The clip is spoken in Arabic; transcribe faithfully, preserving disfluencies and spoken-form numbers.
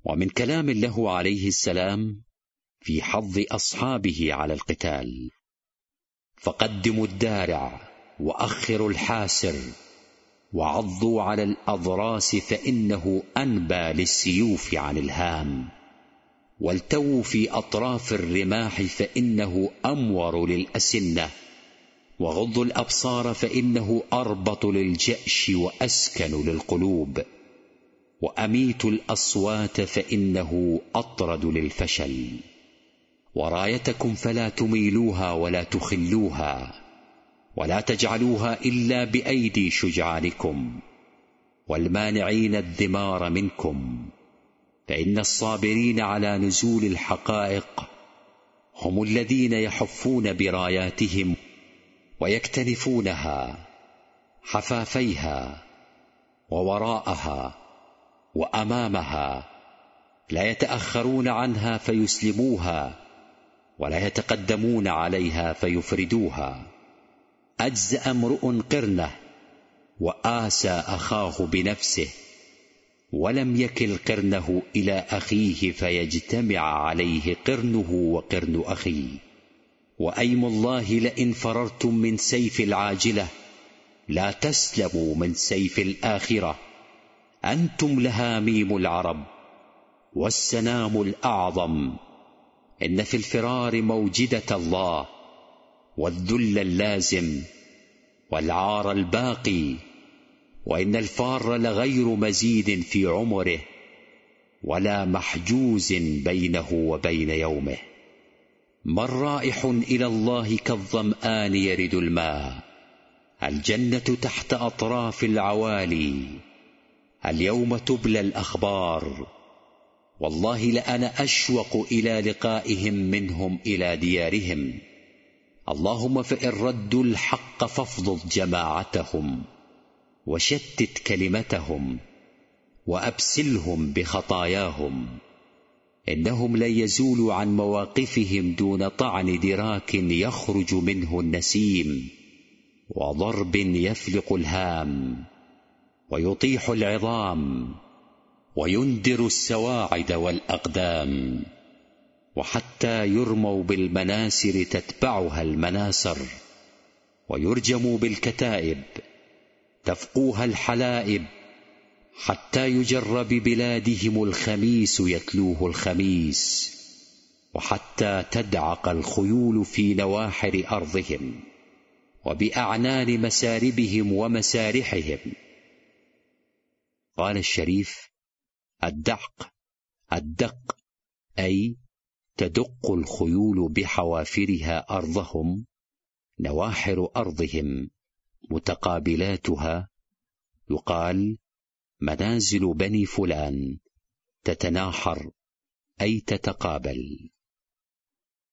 ومن كلام له عليه السلام في حض أصحابه على القتال: فقدموا الدارع وأخروا الحاسر وعضوا على الأضراس فإنه أنبى للسيوف عن الهام، والتووا في أطراف الرماح فإنه أمور للأسنة، وغضوا الأبصار فإنه أربط للجأش وأسكن للقلوب، وأميتوا الأصوات فإنه أطرد للفشل. ورايتكم فلا تميلوها ولا تخلوها، ولا تجعلوها إلا بأيدي شجعانكم والمانعين الدمار منكم، فإن الصابرين على نزول الحقائق هم الذين يحفون براياتهم ويكتنفونها حفافيها ووراءها وأمامها، لا يتأخرون عنها فيسلموها ولا يتقدمون عليها فيفردوها. أجزأ امرؤ قرنه وآسى أخاه بنفسه، ولم يكل قرنه إلى أخيه فيجتمع عليه قرنه وقرن أخيه. وأيم الله لئن فررتم من سيف العاجلة لا تسلموا من سيف الآخرة، أنتم لها ميم العرب والسنام الأعظم، إن في الفرار موجدة الله والذل اللازم والعار الباقي، وإن الفار لغير مزيد في عمره ولا محجوز بينه وبين يومه. من رائح إلى الله كالظمآن يرد الماء، الجنة تحت أطراف العوالي، اليوم تبلى الأخبار، والله لأنا أشوق إلى لقائهم منهم إلى ديارهم. اللهم فإن ردوا الحق فافضل جماعتهم وشتت كلمتهم وأبسلهم بخطاياهم، إنهم لن يزولوا عن مواقفهم دون طعن دراك يخرج منه النسيم وضرب يفلق الهام ويطيح العظام ويندر السواعد والأقدام، وحتى يرموا بالمناسر تتبعها المناصر، ويرجموا بالكتائب تفقوها الحلائب، حتى يجر ببلادهم الخميس يتلوه الخميس، وحتى تدعق الخيول في نواحر أرضهم وبأعنان مساربهم ومسارحهم. قال الشريف: الدعق الدق، أي تدق الخيول بحوافرها أرضهم، نواحر أرضهم متقابلاتها، يقال منازل بني فلان، تتناحر أي تتقابل.